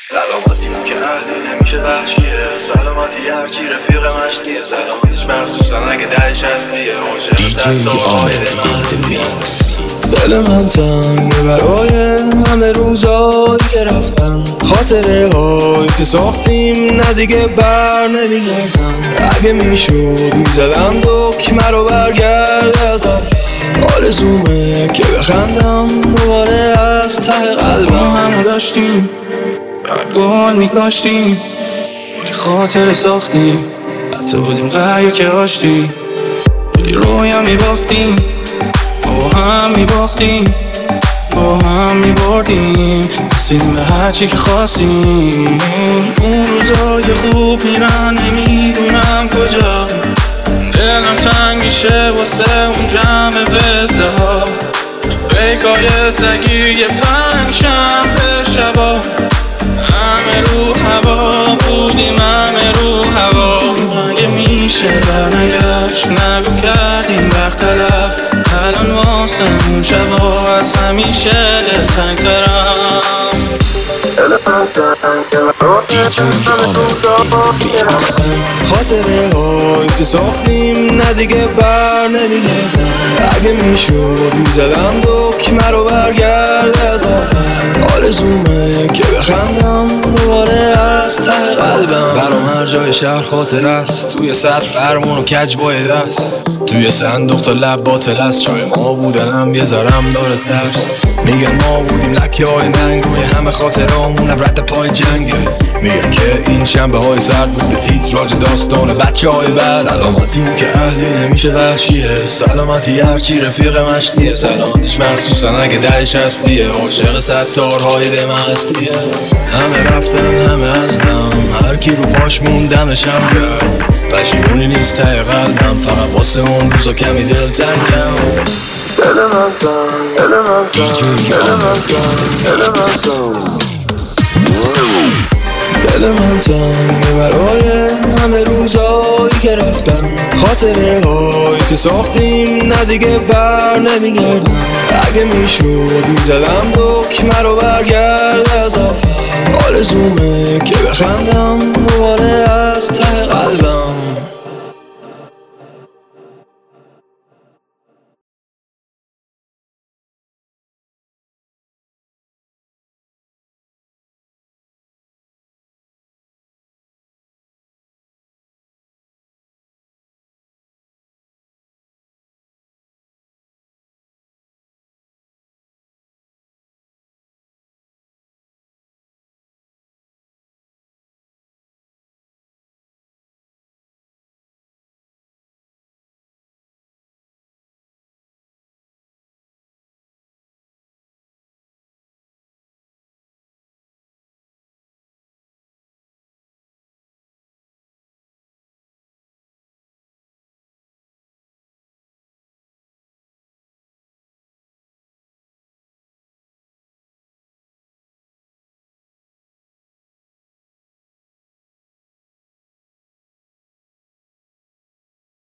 سلامتی که اهلی نمیشه وحشیه، سلامتی هرچی رفیق مشتیه، سلامتیش مخصوصا اگه دهش هستیه. دل من تنگه برای همه روزایی که رفتن، خاطره هایی که ساختیم نه دیگه بر نمیگردن. اگه میشد میزدم دکمه رو برگرده از آرزومه که بخندم دوباره از ته قلبم. همه داشتیم گل میکاشتیم، ولی خاطره ساختیم، حتی بودیم قریه که آشتیم، ولی رویم میبافتیم، با هم میباختیم، با هم میبردیم، رسیدیم به هرچی که خواستیم. اون روزای خوب میرن نمیدونم کجا، دلم تنگ میشه واسه اون جمع وزده ها، بیکای سگی یه پنج شنبه شبا، همه رو هوا بودیم، همه رو هوا. اگه میشه برنگشت نگو کردیم وقت تلف، الان واسمون شبا از همیشه دلتنگ‌ترم. خاطره هایی که ساختیم نه دیگه بر نمیگردن. اگه میشد میزدم دکمه رو برگرده از آرزومه که بخندم دوباره از ته قلبم. برام هر جای شهر خاطر است، توی سر فرمون و کج باید است، توی صندوق تا لب باطل است. جای ما بودنم یه ذرم داره ترس، میگن ما بودیم لکه های ننگ روی همه خاطرامونم رد پای جنگه. میگن که این شنبه های سرد بوده تیتراژ داستان بچه های بعد. سلامتی که اهلی نمیشه وحشیه، سلامتی هرچی رفیق مشتیه، سلامتیش مخصوصا اگه دهش هستیه، عاشق ستارهای دم هستیه. همه رفتن همه هستم، هر کی رو پاش موندمشم کرد، پشیمونی نیست ته قلبم، فقط واسه اون روزا کمی دل تنگم. دل من تنگ، دل من تنگ، دل من تنگ، دل من تنگ، دل من تنگه برای همه روزایی که رفتن، خاطره هایی که ساختیم نه دیگه بر نمیگردن. اگه میشد میزدم دکمه رو برگرده از آرزومه که بخندم دوباره